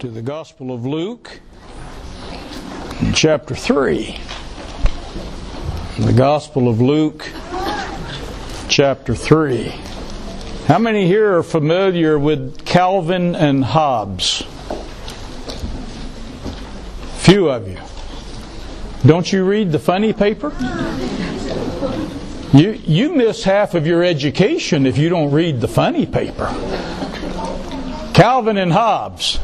to the Gospel of Luke, chapter 3. The Gospel of Luke, chapter 3. How many here are familiar with Calvin and Hobbes? Few of you. Don't you read the funny paper? You miss half of your education if you don't read the funny paper. Calvin and Hobbes.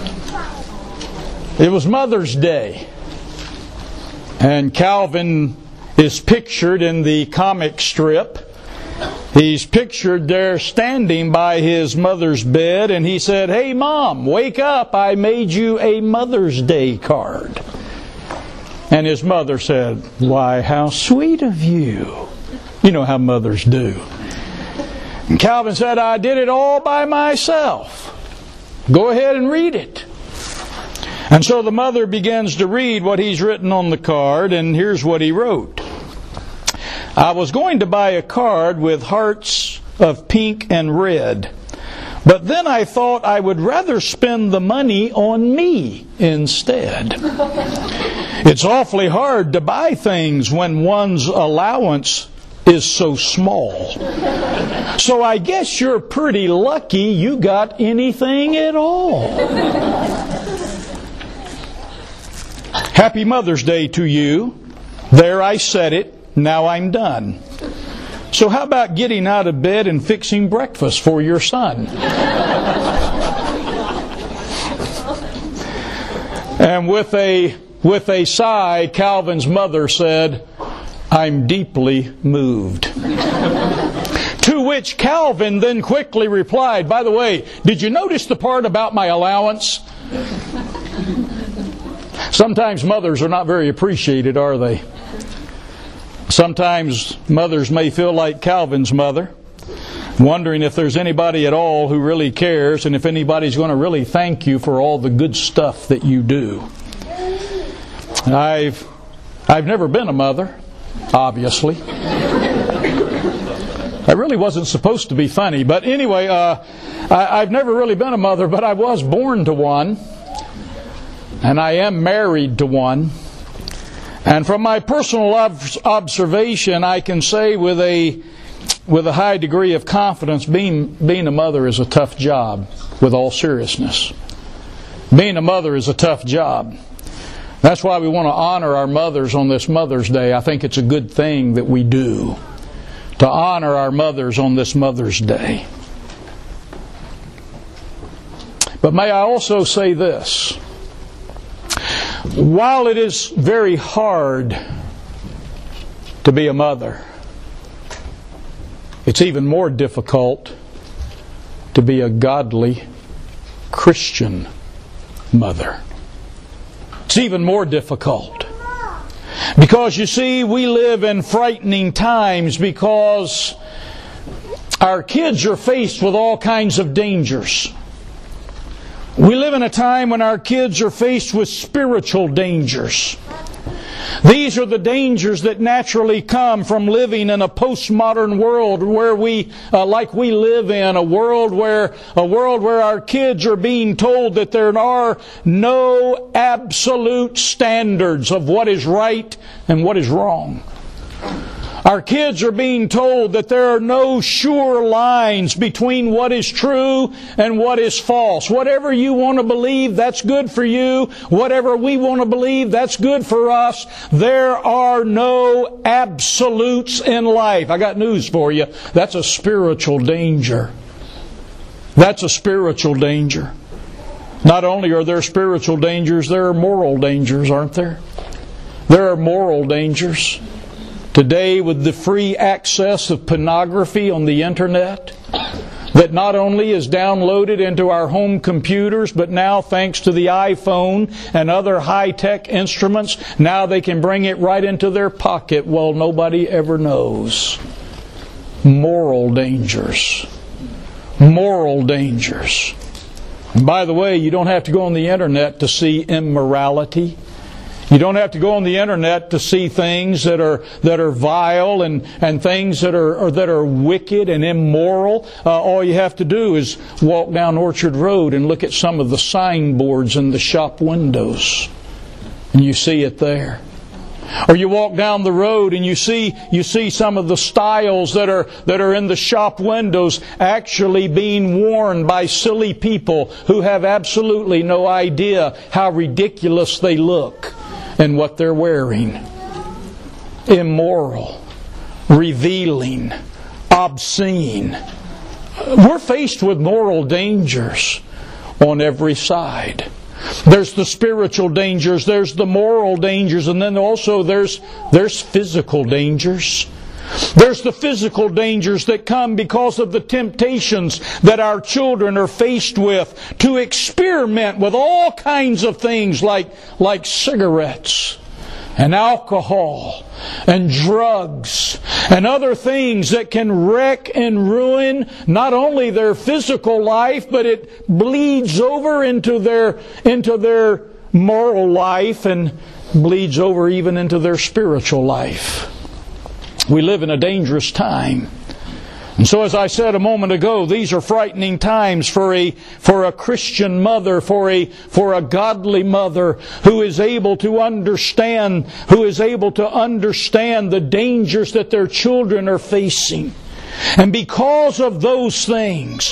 It was Mother's Day. And Calvin is pictured in the comic strip. He's pictured there standing by his mother's bed, and he said, "Hey Mom, wake up, I made you a Mother's Day card." And his mother said, "Why, how sweet of you." You know how mothers do. And Calvin said, "I did it all by myself. Go ahead and read it." And so the mother begins to read what he's written on the card, and here's what he wrote. "I was going to buy a card with hearts of pink and red, but then I thought I would rather spend the money on me instead. It's awfully hard to buy things when one's allowance is so small. So I guess you're pretty lucky you got anything at all. Happy Mother's Day to you. There, I said it. Now I'm done. So how about getting out of bed and fixing breakfast for your son?" And with a sigh, Calvin's mother said, "I'm deeply moved." To which Calvin then quickly replied, "By the way, did you notice the part about my allowance?" Sometimes mothers are not very appreciated, are they? Sometimes mothers may feel like Calvin's mother, wondering if there's anybody at all who really cares and if anybody's going to really thank you for all the good stuff that you do. I've never been a mother, obviously. I really wasn't supposed to be funny, but anyway, I've never really been a mother, but I was born to one. And I am married to one. And from my personal observation, I can say with a high degree of confidence, being a mother is a tough job, with all seriousness. Being a mother is a tough job. That's why we want to honor our mothers on this Mother's Day. I think it's a good thing that we do, to honor our mothers on this Mother's Day. But may I also say this. While it is very hard to be a mother, it's even more difficult to be a godly Christian mother. It's even more difficult. Because you see, we live in frightening times because our kids are faced with all kinds of dangers. We live in a time when our kids are faced with spiritual dangers. These are the dangers that naturally come from living in a postmodern world where we live in, a world where our kids are being told that there are no absolute standards of what is right and what is wrong. Our kids are being told that there are no sure lines between what is true and what is false. Whatever you want to believe, that's good for you. Whatever we want to believe, that's good for us. There are no absolutes in life. I got news for you. That's a spiritual danger. That's a spiritual danger. Not only are there spiritual dangers, there are moral dangers, aren't there? There are moral dangers. Today, with the free access of pornography on the internet, that not only is downloaded into our home computers, but now thanks to the iPhone and other high-tech instruments, now they can bring it right into their pocket while nobody ever knows. Moral dangers. Moral dangers. And by the way, you don't have to go on the internet to see immorality. You don't have to go on the internet to see things that are vile and things that are wicked and immoral. All you have to do is walk down Orchard Road and look at some of the signboards in the shop windows, and you see it there. Or you walk down the road and you see some of the styles that are in the shop windows actually being worn by silly people who have absolutely no idea how ridiculous they look and what they're wearing. Immoral, revealing, obscene. We're faced with moral dangers on every side. There's the spiritual dangers, there's the moral dangers, and then also there's physical dangers. There's the physical dangers that come because of the temptations that our children are faced with to experiment with all kinds of things like cigarettes and alcohol and drugs and other things that can wreck and ruin not only their physical life, but it bleeds over into their moral life and bleeds over even into their spiritual life. We live in a dangerous time. And so, as I said a moment ago, these are frightening times for a Christian mother, for a godly mother who is able to understand the dangers that their children are facing. And because of those things,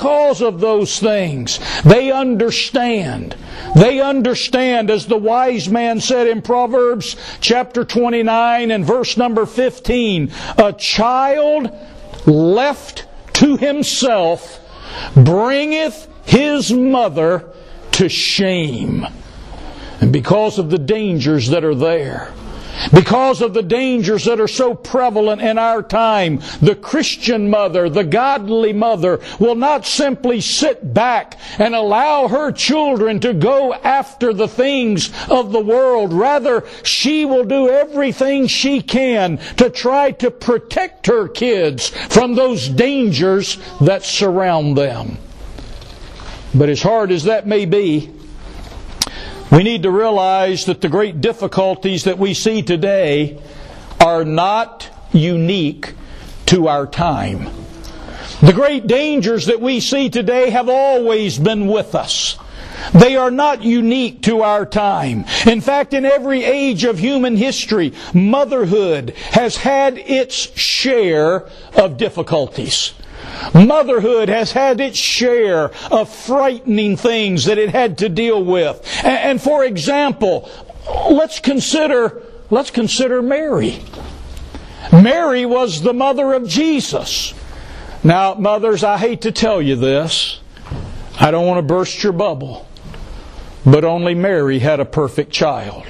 they understand. They understand, as the wise man said in Proverbs chapter 29 and verse number 15, a child left to himself bringeth his mother to shame. And because of the dangers that are there, because of the dangers that are so prevalent in our time, the Christian mother, the godly mother, will not simply sit back and allow her children to go after the things of the world. Rather, she will do everything she can to try to protect her kids from those dangers that surround them. But as hard as that may be, we need to realize that the great difficulties that we see today are not unique to our time. The great dangers that we see today have always been with us. They are not unique to our time. In fact, in every age of human history, motherhood has had its share of difficulties. Motherhood has had its share of frightening things that it had to deal with. And for example, let's consider Mary. Mary was the mother of Jesus. Now, mothers, I hate to tell you this. I don't want to burst your bubble. But only Mary had a perfect child,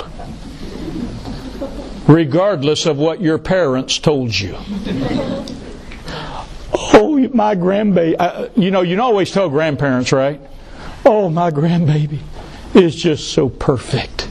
regardless of what your parents told you. Oh, my grandbaby. You always tell grandparents, right? Oh, my grandbaby is just so perfect.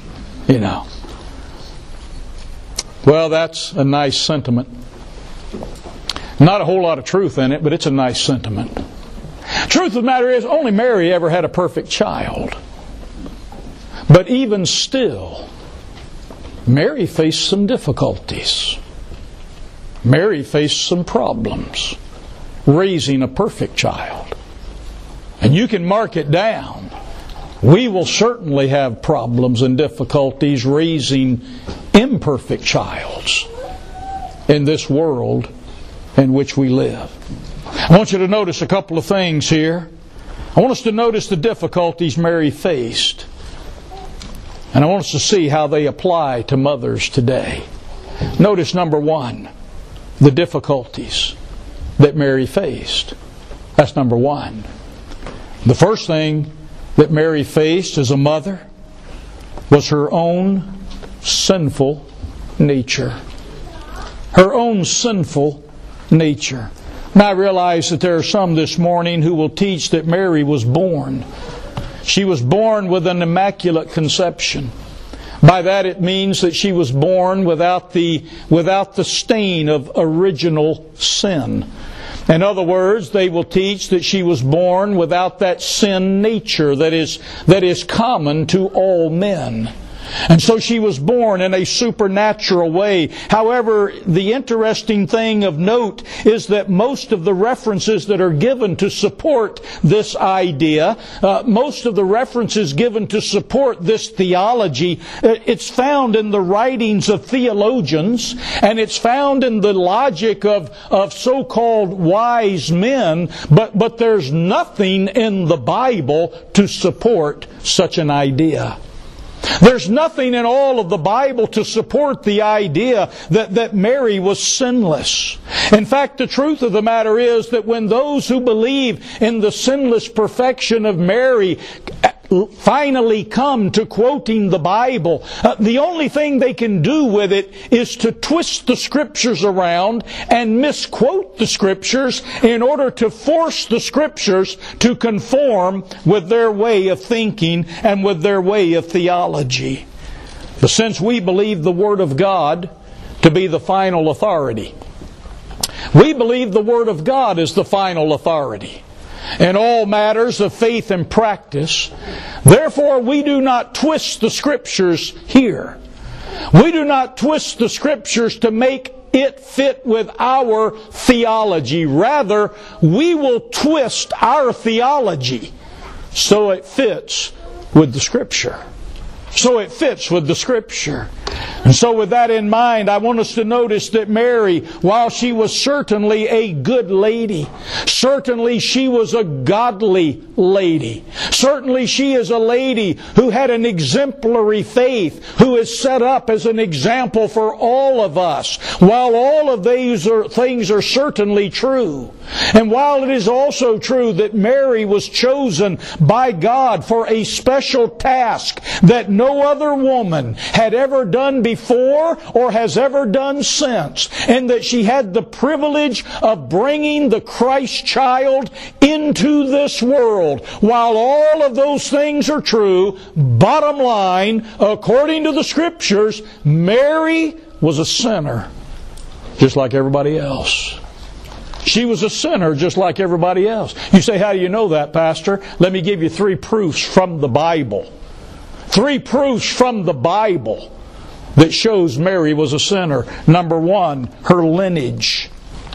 Well, that's a nice sentiment. Not a whole lot of truth in it, but it's a nice sentiment. Truth of the matter is, only Mary ever had a perfect child. But even still, Mary faced some difficulties. Mary faced some problems raising a perfect child. And you can mark it down. We will certainly have problems and difficulties raising imperfect childs in this world in which we live. I want you to notice a couple of things here. I want us to notice the difficulties Mary faced. And I want us to see how they apply to mothers today. Notice number one, the difficulties that Mary faced. That's number one. The first thing that Mary faced as a mother was her own sinful nature. Her own sinful nature. Now I realize that there are some this morning who will teach that Mary was born. She was born with an immaculate conception. By that it means that she was born without the stain of original sin. In other words, they will teach that she was born without that sin nature that is common to all men. And so she was born in a supernatural way. However, the interesting thing of note is that most of the references that are given to support this idea, most of the references given to support this theology, it's found in the writings of theologians, and it's found in the logic of so-called wise men, but there's nothing in the Bible to support such an idea. There's nothing in all of the Bible to support the idea that Mary was sinless. In fact, the truth of the matter is that when those who believe in the sinless perfection of Mary finally come to quoting the Bible, the only thing they can do with it is to twist the Scriptures around and misquote the Scriptures in order to force the Scriptures to conform with their way of thinking and with their way of theology. But since we believe the Word of God to be the final authority, we believe the Word of God is the final authority in all matters of faith and practice. Therefore, we do not twist the Scriptures here. We do not twist the Scriptures to make it fit with our theology. Rather, we will twist our theology so it fits with the Scripture. So it fits with the Scripture. And so with that in mind, I want us to notice that Mary, while she was certainly a good lady, certainly she was a godly lady. Certainly she is a lady who had an exemplary faith, who is set up as an example for all of us. While all of these things are certainly true, and while it is also true that Mary was chosen by God for a special task that no other woman had ever done before or has ever done since, and that she had the privilege of bringing the Christ child into this world. While all of those things are true, bottom line, according to the Scriptures, Mary was a sinner just like everybody else. She was a sinner just like everybody else. You say, how do you know that, Pastor? Let me give you 3 proofs from the Bible. 3 proofs from the Bible that shows Mary was a sinner. Number 1, her lineage.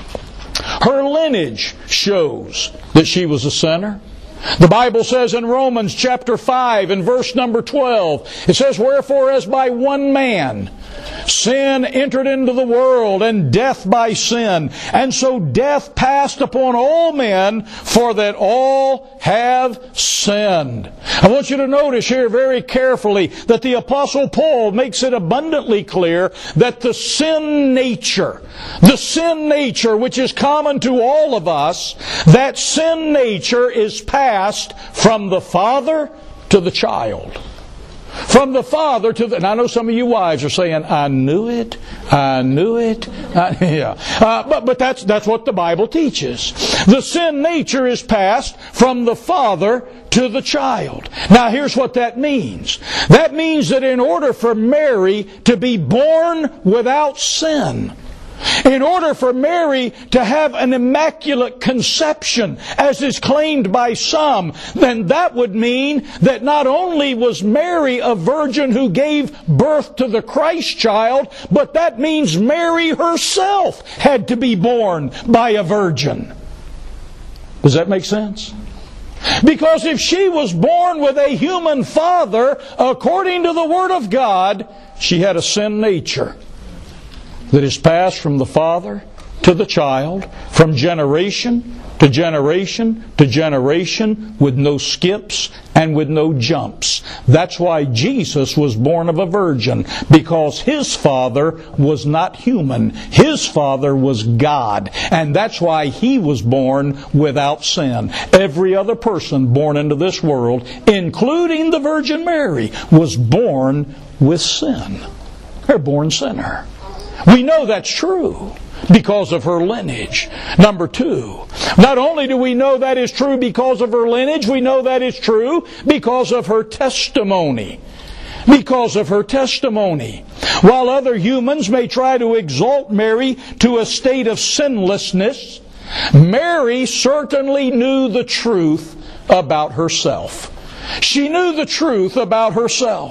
Her lineage shows that she was a sinner. The Bible says in Romans chapter 5 and verse number 12, it says, wherefore as by one man sin entered into the world, and death by sin. And so death passed upon all men, for that all have sinned. I want you to notice here very carefully that the Apostle Paul makes it abundantly clear that the sin nature which is common to all of us, that sin nature is passed from the father to the child. From the father to the... And I know some of you wives are saying, I knew it. Yeah. But that's what the Bible teaches. The sin nature is passed from the father to the child. Now here's what that means. That means that in order for Mary to be born without sin, in order for Mary to have an immaculate conception, as is claimed by some, then that would mean that not only was Mary a virgin who gave birth to the Christ child, but that means Mary herself had to be born by a virgin. Does that make sense? Because if she was born with a human father, according to the Word of God, she had a sin nature that is passed from the father to the child, from generation to generation to generation, with no skips and with no jumps. That's why Jesus was born of a virgin, because His father was not human. His father was God, and that's why He was born without sin. Every other person born into this world, including the Virgin Mary, was born with sin. They're born sinner. We know that's true because of her lineage. Number 2, not only do we know that is true because of her lineage, we know that is true because of her testimony. Because of her testimony. While other humans may try to exalt Mary to a state of sinlessness, Mary certainly knew the truth about herself. She knew the truth about herself.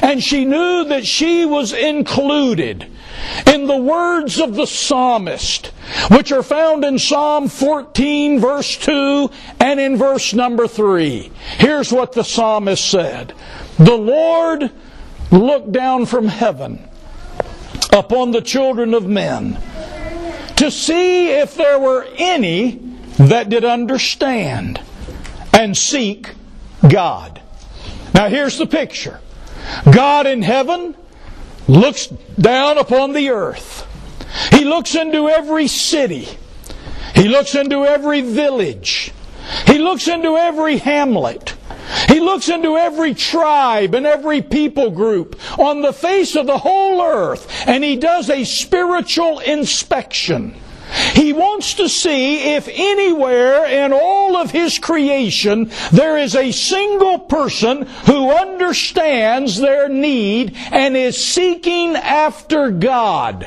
And she knew that she was included in the words of the psalmist, which are found in Psalm 14, verse 2, and in verse number 3. Here's what the psalmist said. The Lord looked down from heaven upon the children of men to see if there were any that did understand and seek God. Now here's the picture. God in heaven looks down upon the earth. He looks into every city. He looks into every village. He looks into every hamlet. He looks into every tribe and every people group on the face of the whole earth, and He does a spiritual inspection. He wants to see if anywhere in all of His creation there is a single person who understands their need and is seeking after God.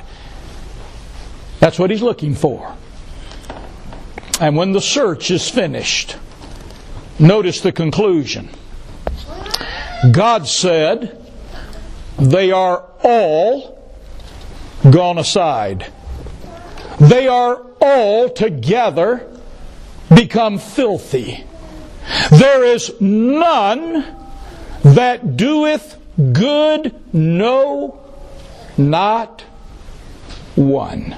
That's what He's looking for. And when the search is finished, notice the conclusion. God said, they are all gone aside. They are all together become filthy. There is none that doeth good, no, not one.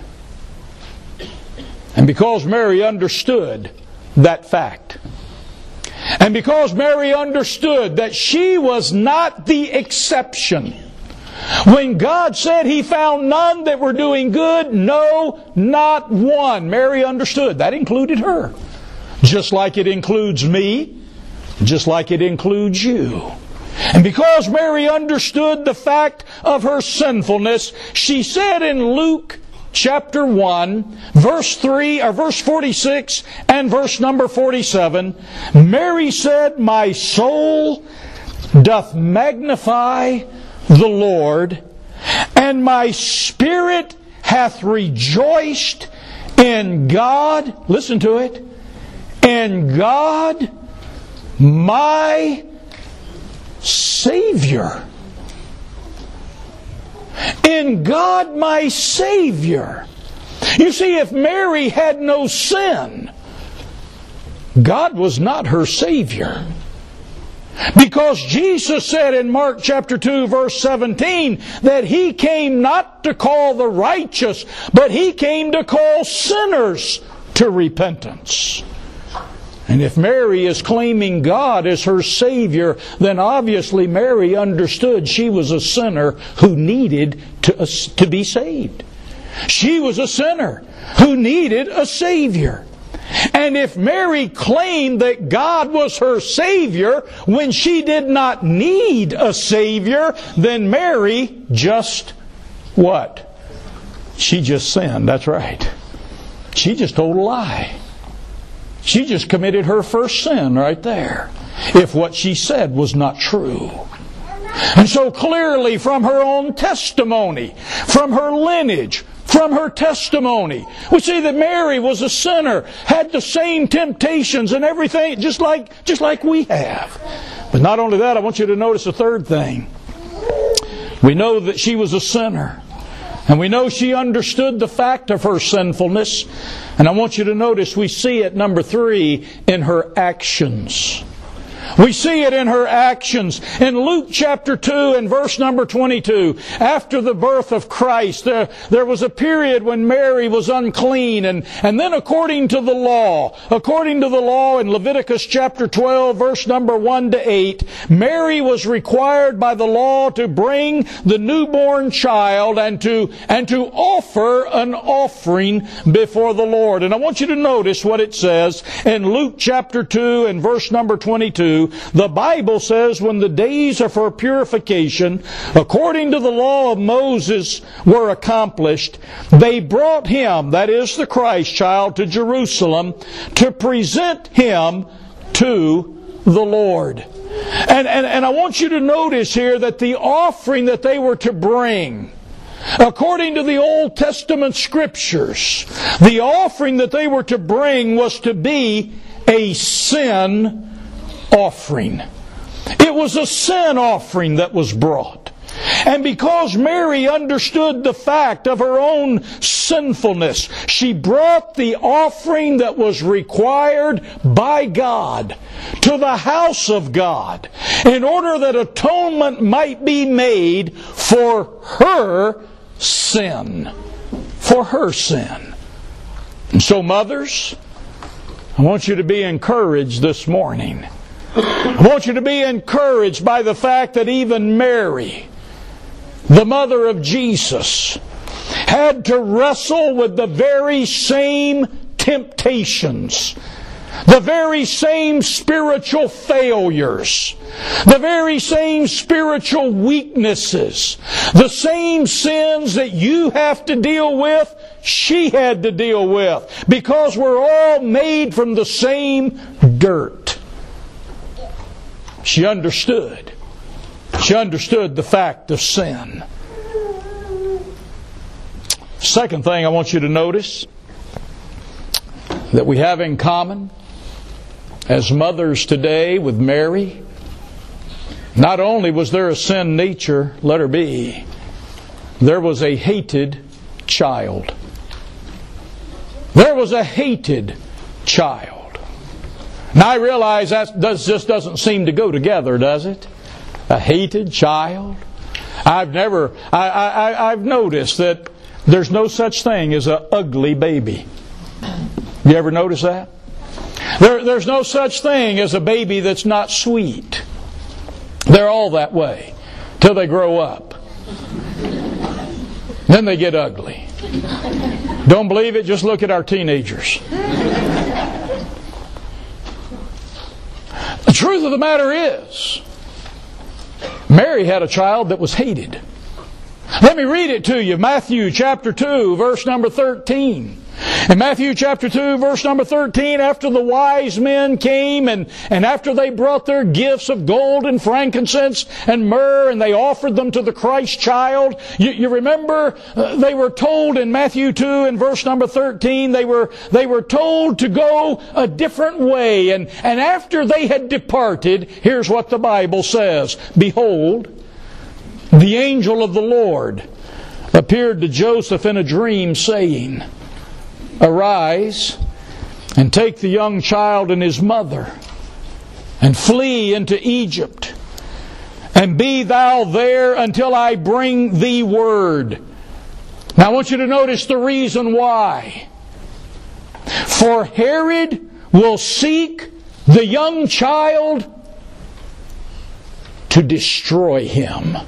And because Mary understood that fact, and because Mary understood that she was not the exception, when God said He found none that were doing good, no, not one, Mary understood that included her. Just like it includes me, just like it includes you. And because Mary understood the fact of her sinfulness, she said in Luke chapter 1, verse 3, or verse 46 and verse number 47, Mary said, my soul doth magnify the Lord, and my spirit hath rejoiced in God, listen to it, in God my Savior. In God my Savior. You see, if Mary had no sin, God was not her Savior. Because Jesus said in Mark chapter 2 verse 17 that He came not to call the righteous, but He came to call sinners to repentance. And if Mary is claiming God as her Savior, then obviously Mary understood she was a sinner who needed to be saved. She was a sinner who needed a Savior. And if Mary claimed that God was her Savior when she did not need a Savior, then Mary just what? She just sinned. That's right. She just told a lie. She just committed her first sin right there, if what she said was not true. And so clearly from her own testimony, from her lineage, from her testimony, we see that Mary was a sinner, had the same temptations and everything, just like we have. But not only that, I want you to notice a third thing. We know that she was a sinner. And we know she understood the fact of her sinfulness. And I want you to notice we see it, number 3, in her actions. We see it in her actions. In Luke chapter 2 and verse number 22, after the birth of Christ, there was a period when Mary was unclean. And then according to the law in Leviticus chapter 12, verse number 1 to 8, Mary was required by the law to bring the newborn child and to offer an offering before the Lord. And I want you to notice what it says in Luke chapter 2 and verse number 22. The Bible says when the days of her purification, according to the law of Moses, were accomplished, they brought Him, that is the Christ child, to Jerusalem to present Him to the Lord. And I want you to notice here that the offering that they were to bring, according to the Old Testament Scriptures, the offering that they were to bring was to be a sin offering. It was a sin offering that was brought. And because Mary understood the fact of her own sinfulness, she brought the offering that was required by God to the house of God in order that atonement might be made for her sin. For her sin. And so, mothers, I want you to be encouraged this morning. I want you to be encouraged by the fact that even Mary, the mother of Jesus, had to wrestle with the very same temptations, the very same spiritual failures, the very same spiritual weaknesses, the same sins that you have to deal with, she had to deal with, because we're all made from the same dirt. She understood. She understood the fact of sin. Second thing I want you to notice that we have in common as mothers today with Mary, not only was there a sin nature, letter B, there was a hated child. There was a hated child. Now I realize that just doesn't seem to go together, does it? A hated child. I've noticed that there's no such thing as an ugly baby. You ever notice that? There's no such thing as a baby that's not sweet. They're all that way till they grow up. Then they get ugly. Don't believe it? Just look at our teenagers. The truth of the matter is, Mary had a child that was hated. Let me read it to you. Matthew chapter 2, verse number 13. In Matthew chapter 2, verse number 13, after the wise men came and after they brought their gifts of gold and frankincense and myrrh and they offered them to the Christ child, you remember they were told in Matthew 2 and verse number 13, they were told to go a different way. And after they had departed, here's what the Bible says. Behold, the angel of the Lord appeared to Joseph in a dream, saying, Arise, and take the young child and his mother, and flee into Egypt, and be thou there until I bring thee word. Now I want you to notice the reason why. For Herod will seek the young child to destroy him.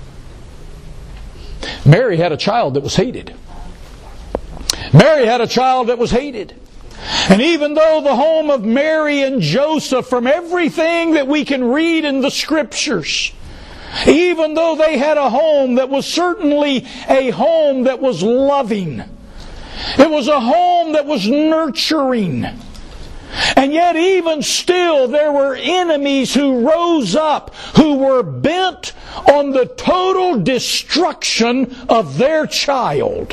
Mary had a child that was hated. Mary had a child that was hated. And even though the home of Mary and Joseph, from everything that we can read in the Scriptures, even though they had a home that was certainly a home that was loving, it was a home that was nurturing, and yet even still there were enemies who rose up, who were bent on the total destruction of their child.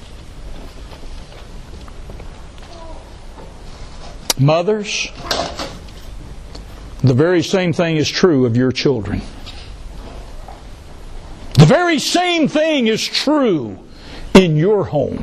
Mothers, the very same thing is true of your children. The very same thing is true in your home.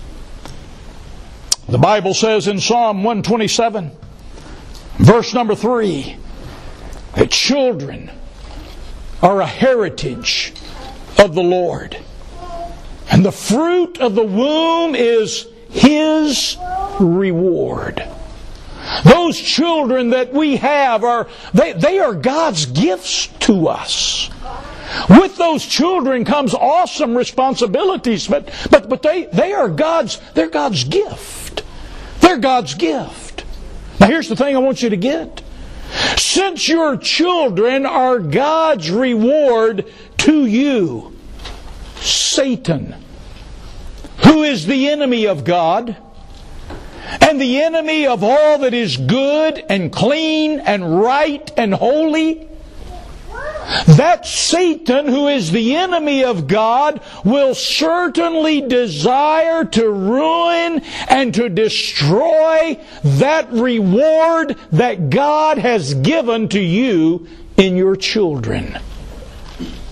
The Bible says in Psalm 127, verse number 3, that children are a heritage of the Lord, and the fruit of the womb is His reward. Those children that we have they are God's gifts to us. With those children comes awesome responsibilities, but they're God's gift. They're God's gift. Now here's the thing I want you to get. Since your children are God's reward to you, Satan, who is the enemy of God, and the enemy of all that is good and clean and right and holy, that Satan, who is the enemy of God, will certainly desire to ruin and to destroy that reward that God has given to you in your children.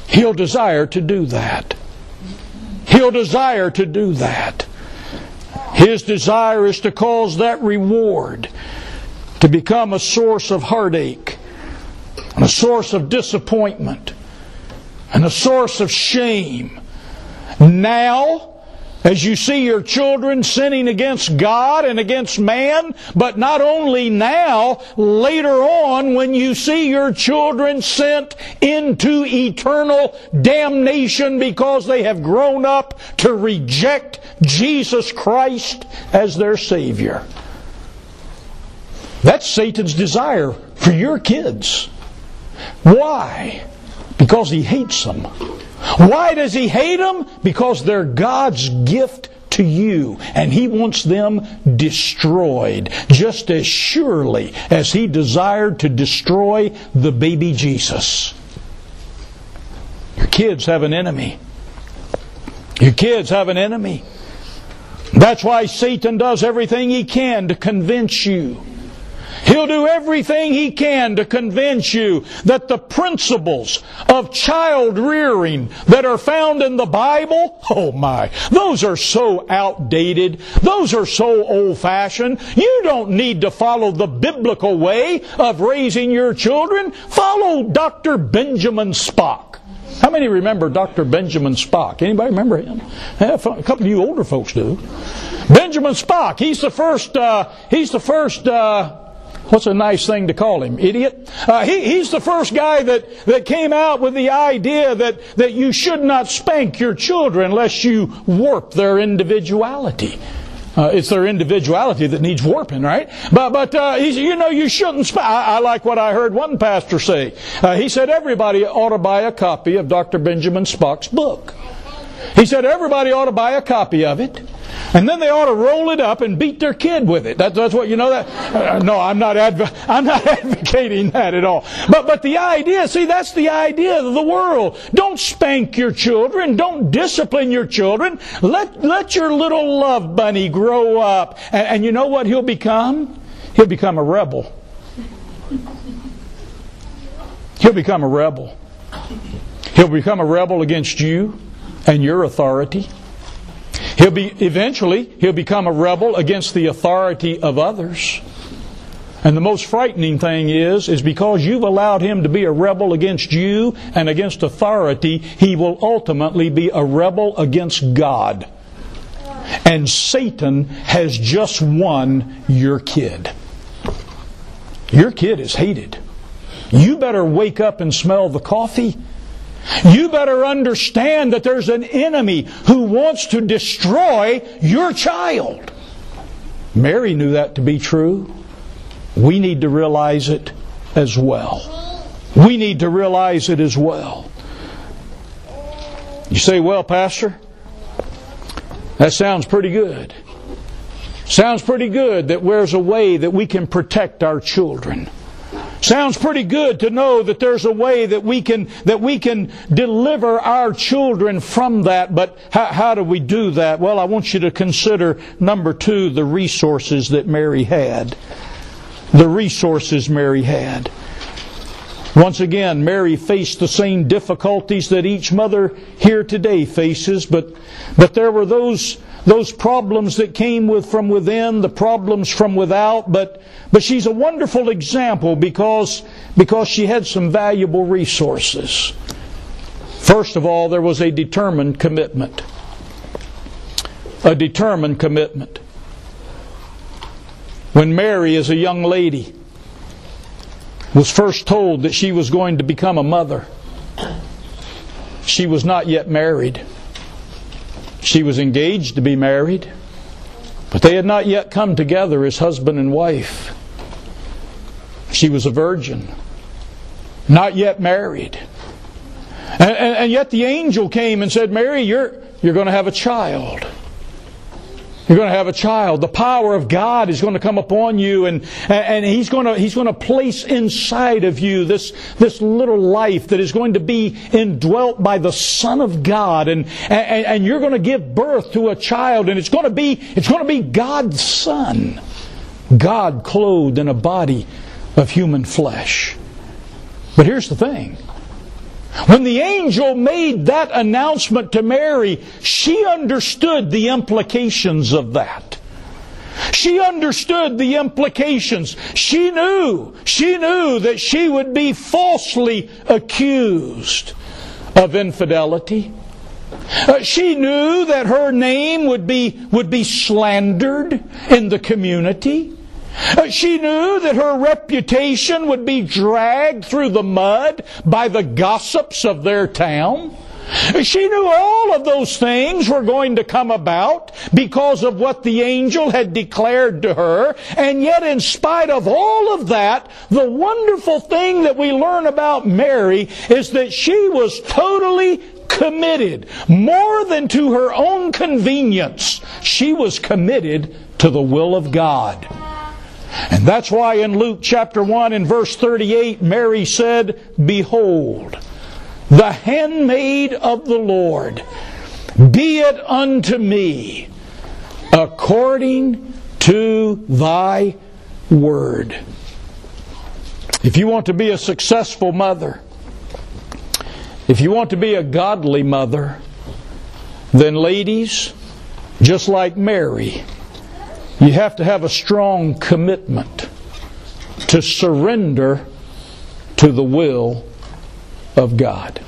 he'll desire to do that. He'll desire to do that. His desire is to cause that reward to become a source of heartache, and a source of disappointment, and a source of shame. Now, as you see your children sinning against God and against man, but not only now, later on when you see your children sent into eternal damnation because they have grown up to reject Jesus Christ as their Savior. That's Satan's desire for your kids. Why? Because he hates them. Why does he hate them? Because they're God's gift to you, and he wants them destroyed, just as surely as he desired to destroy the baby Jesus. Your kids have an enemy. Your kids have an enemy. That's why Satan does everything he can to convince you. He'll do everything he can to convince you that the principles of child rearing that are found in the Bible, oh my, those are so outdated. Those are so old-fashioned. You don't need to follow the biblical way of raising your children. Follow Dr. Benjamin Spock. How many remember Dr. Benjamin Spock? Anybody remember him? A couple of you older folks do. Benjamin Spock, he's the first, what's a nice thing to call him? Idiot? He's the first guy that came out with the idea that you should not spank your children unless you warp their individuality. It's their individuality that needs warping, right? But you shouldn't spank. I like what I heard one pastor say. He said everybody ought to buy a copy of Dr. Benjamin Spock's book. He said everybody ought to buy a copy of it. And then they ought to roll it up and beat their kid with it. That's what, you know that? No, I'm not advocating that at all. But the idea, see, that's the idea of the world. Don't spank your children. Don't discipline your children. Let your little love bunny grow up. And you know what he'll become? He'll become a rebel. He'll become a rebel. He'll become a rebel against you and your authority. Eventually, he'll become a rebel against the authority of others. And the most frightening thing is because you've allowed him to be a rebel against you and against authority, he will ultimately be a rebel against God. And Satan has just won your kid. Your kid is hated. You better wake up and smell the coffee. You better understand that there's an enemy who wants to destroy your child. Mary knew that to be true. We need to realize it as well. We need to realize it as well. You say, well, Pastor, that sounds pretty good. Sounds pretty good that there's a way that we can protect our children. Sounds pretty good to know that there's a way that we can deliver our children from that. But how do we do that? Well, I want you to consider, number 2, the resources that Mary had. The resources Mary had. Once again, Mary faced the same difficulties that each mother here today faces, but there were those problems that came from within, the problems from without, but she's a wonderful example because she had some valuable resources. First of all, there was a determined commitment. A determined commitment. When Mary, as a young lady, was first told that she was going to become a mother, she was not yet married. She was engaged to be married, but they had not yet come together as husband and wife. She was a virgin, not yet married. And yet the angel came and said, Mary, you're going to have a child. You're going to have a child. The power of God is going to come upon you, and He's going to place inside of you this little life that is going to be indwelt by the Son of God, and you're going to give birth to a child, and it's going to be God's Son, God clothed in a body of human flesh. But here's the thing. When the angel made that announcement to Mary, she understood the implications of that. She understood the implications. She knew that she would be falsely accused of infidelity. She knew that her name would be slandered in the community. She knew that her reputation would be dragged through the mud by the gossips of their town. She knew all of those things were going to come about because of what the angel had declared to her. And yet, in spite of all of that, the wonderful thing that we learn about Mary is that she was totally committed. More than to her own convenience, she was committed to the will of God. And that's why in Luke chapter 1 and verse 38, Mary said, "Behold, the handmaid of the Lord, be it unto me according to thy word." If you want to be a successful mother, if you want to be a godly mother, then ladies, just like Mary, you have to have a strong commitment to surrender to the will of God.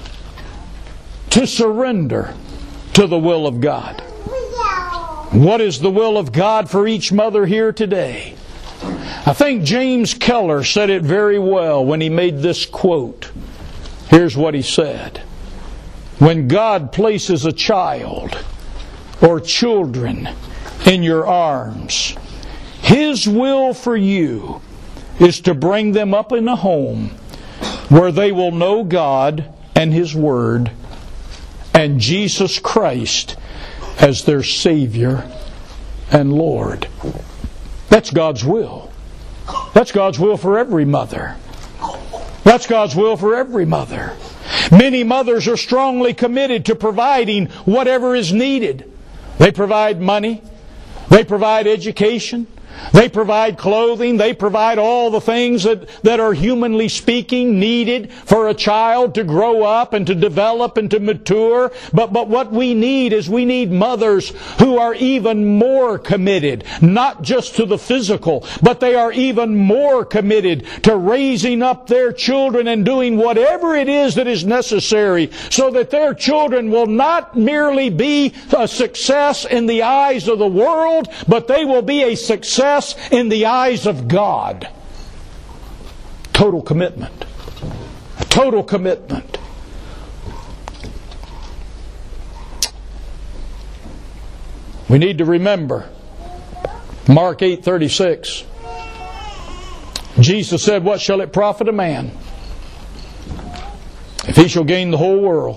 To surrender to the will of God. What is the will of God for each mother here today? I think James Keller said it very well when he made this quote. Here's what he said. When God places a child or children in your arms, His will for you is to bring them up in a home where they will know God and His Word and Jesus Christ as their Savior and Lord. That's God's will. That's God's will for every mother. That's God's will for every mother. Many mothers are strongly committed to providing whatever is needed. They provide money. They provide education. They provide clothing. They provide all the things that are humanly speaking needed for a child to grow up and to develop and to mature. But what we need is we need mothers who are even more committed, not just to the physical, but they are even more committed to raising up their children and doing whatever it is that is necessary so that their children will not merely be a success in the eyes of the world, but they will be a success in the eyes of God. Total commitment. A total commitment. We need to remember Mark 8:36. Jesus said, "What shall it profit a man if he shall gain the whole world,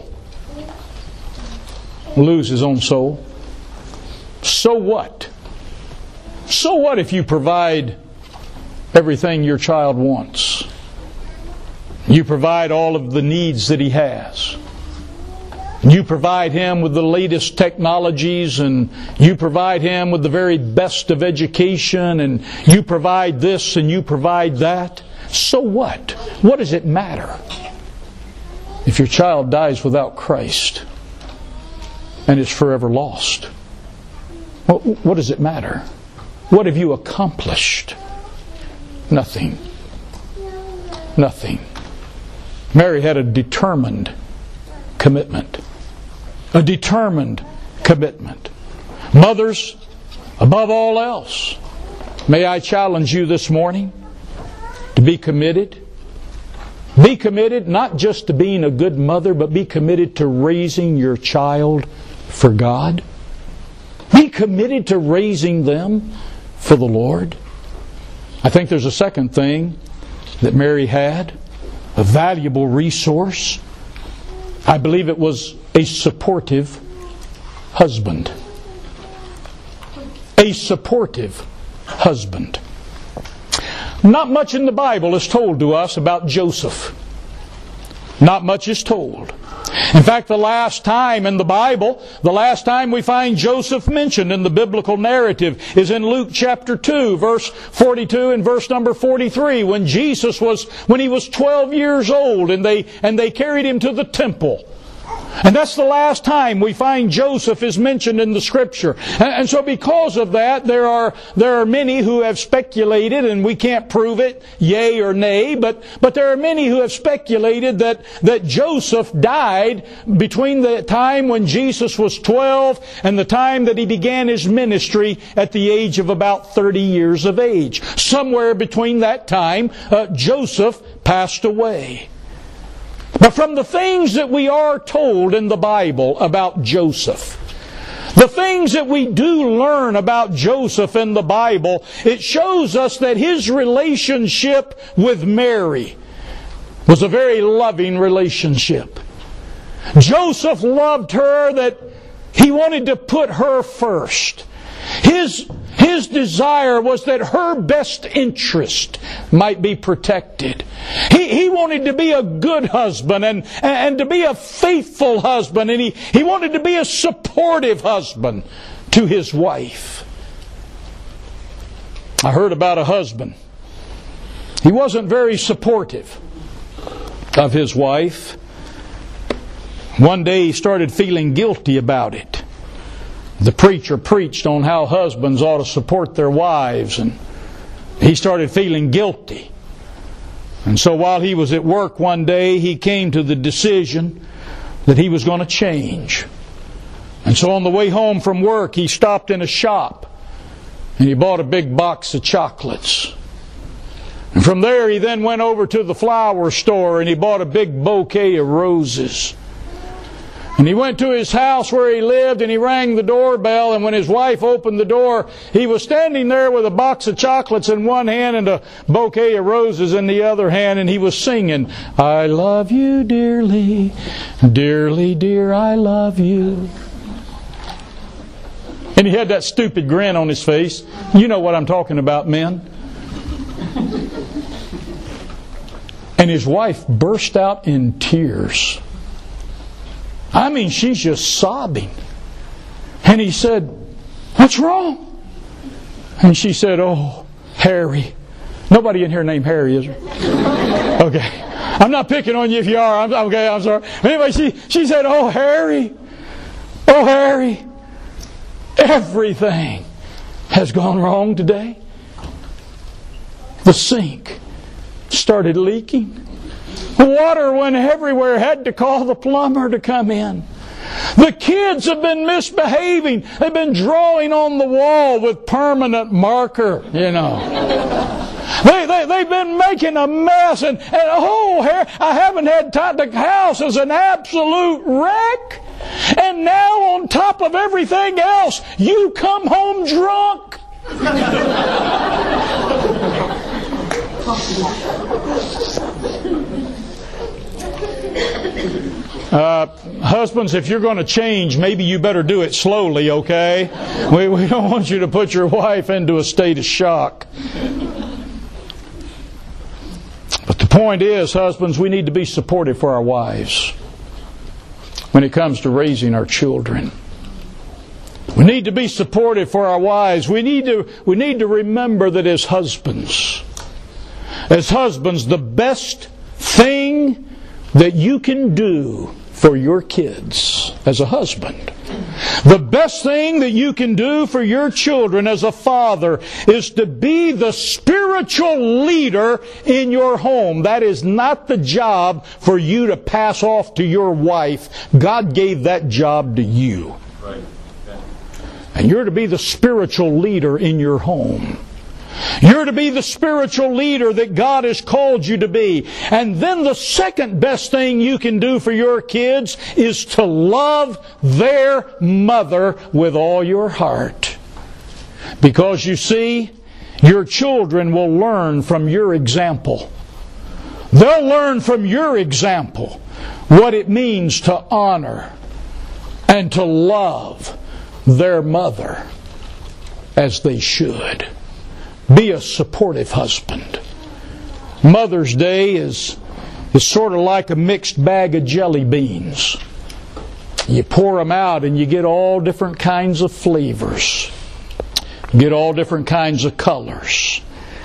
lose his own soul?" So what? So what if you provide everything your child wants? You provide all of the needs that he has. You provide him with the latest technologies, and you provide him with the very best of education, and you provide this and you provide that. So what? What does it matter if your child dies without Christ and is forever lost? What does it matter? What have you accomplished? Nothing. Nothing. Mary had a determined commitment. A determined commitment. Mothers, above all else, may I challenge you this morning to be committed. Be committed not just to being a good mother, but be committed to raising your child for God. Be committed to raising them for the Lord. I think there's a second thing that Mary had, a valuable resource. I believe it was a supportive husband. A supportive husband. Not much in the Bible is told to us about Joseph. Not much is told. In fact, the last time in the Bible, the last time we find Joseph mentioned in the biblical narrative is in Luke chapter 2, verse 42 and verse number 43, when he was 12 years old and they carried him to the temple. And that's the last time we find Joseph is mentioned in the Scripture. And so because of that, there are many who have speculated, and we can't prove it, yea or nay, but there are many who have speculated that Joseph died between the time when Jesus was 12 and the time that he began his ministry at the age of about 30 years of age. Somewhere between that time, Joseph passed away. But from the things that we are told in the Bible about Joseph, the things that we do learn about Joseph in the Bible, it shows us that his relationship with Mary was a very loving relationship. Joseph loved her, that he wanted to put her first. His desire was that her best interest might be protected. He wanted to be a good husband and to be a faithful husband, and he wanted to be a supportive husband to his wife. I heard about a husband. He wasn't very supportive of his wife. One day he started feeling guilty about it. The preacher preached on how husbands ought to support their wives, and he started feeling guilty. And so while he was at work one day, he came to the decision that he was going to change. And so on the way home from work, he stopped in a shop and he bought a big box of chocolates. And from there he then went over to the flower store and he bought a big bouquet of roses. And he went to his house where he lived and he rang the doorbell, and when his wife opened the door, he was standing there with a box of chocolates in one hand and a bouquet of roses in the other hand, and he was singing, "I love you dearly, dearly dear, I love you." And he had that stupid grin on his face. You know what I'm talking about, men. And his wife burst out in tears. I mean, she's just sobbing. And he said, "What's wrong?" And she said, "Oh, Harry." Nobody in here named Harry, is there? Okay. I'm not picking on you if you are. I'm sorry. Anyway, she said, "Oh, Harry. Oh, Harry. Everything has gone wrong today. The sink started leaking. Water went everywhere. Had to call the plumber to come in. The kids have been misbehaving. They've been drawing on the wall with permanent marker, you know. They've been making a mess. And I haven't had time. The house is an absolute wreck. And now on top of everything else, you come home drunk." Husbands, if you're going to change, maybe you better do it slowly, okay? We don't want you to put your wife into a state of shock. But the point is, husbands, we need to be supportive for our wives when it comes to raising our children. We need to be supportive for our wives. We need to remember that as husbands, the best thing that you can do for your kids as a husband, the best thing that you can do for your children as a father, is to be the spiritual leader in your home. That is not the job for you to pass off to your wife. God gave that job to you. Right. Yeah. And you're to be the spiritual leader in your home. You're to be the spiritual leader that God has called you to be. And then the second best thing you can do for your kids is to love their mother with all your heart. Because you see, your children will learn from your example. They'll learn from your example what it means to honor and to love their mother as they should. Be a supportive husband. Mother's Day is sort of like a mixed bag of jelly beans. You pour them out and you get all different kinds of flavors. Get all different kinds of colors.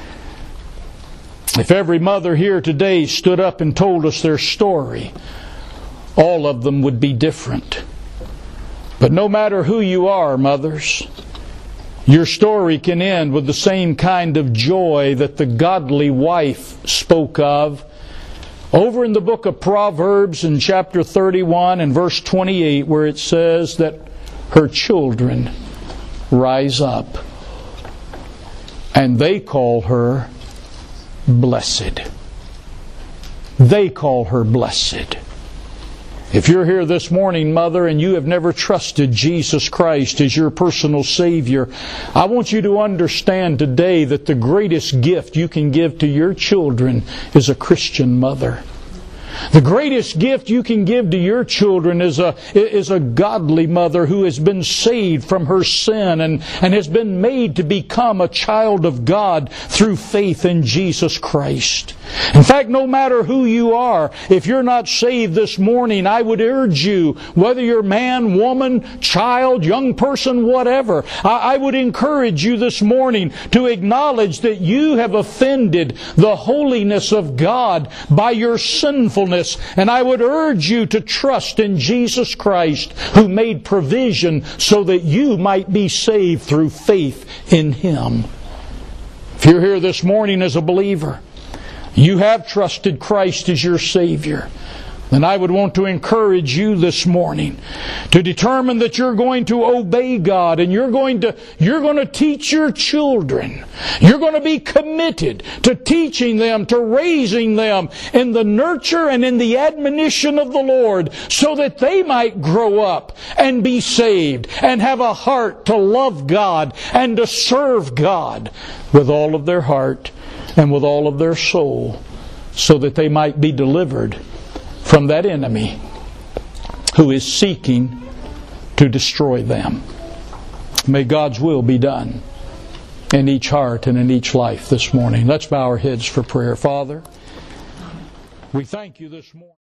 If every mother here today stood up and told us their story, all of them would be different. But no matter who you are, mothers, your story can end with the same kind of joy that the godly wife spoke of over in the book of Proverbs in chapter 31 and verse 28, where it says that her children rise up and they call her blessed. They call her blessed. If you're here this morning, mother, and you have never trusted Jesus Christ as your personal Savior, I want you to understand today that the greatest gift you can give to your children is a Christian mother. The greatest gift you can give to your children is a godly mother who has been saved from her sin and has been made to become a child of God through faith in Jesus Christ. In fact, no matter who you are, if you're not saved this morning, I would urge you, whether you're man, woman, child, young person, whatever, I would encourage you this morning to acknowledge that you have offended the holiness of God by your sinfulness. And I would urge you to trust in Jesus Christ, who made provision so that you might be saved through faith in Him. If you're here this morning as a believer, you have trusted Christ as your Savior, then I would want to encourage you this morning to determine that you're going to obey God and you're going to teach your children. You're going to be committed to teaching them, to raising them in the nurture and in the admonition of the Lord, so that they might grow up and be saved and have a heart to love God and to serve God with all of their heart and with all of their soul, so that they might be delivered from that enemy who is seeking to destroy them. May God's will be done in each heart and in each life this morning. Let's bow our heads for prayer. Father, we thank you this morning.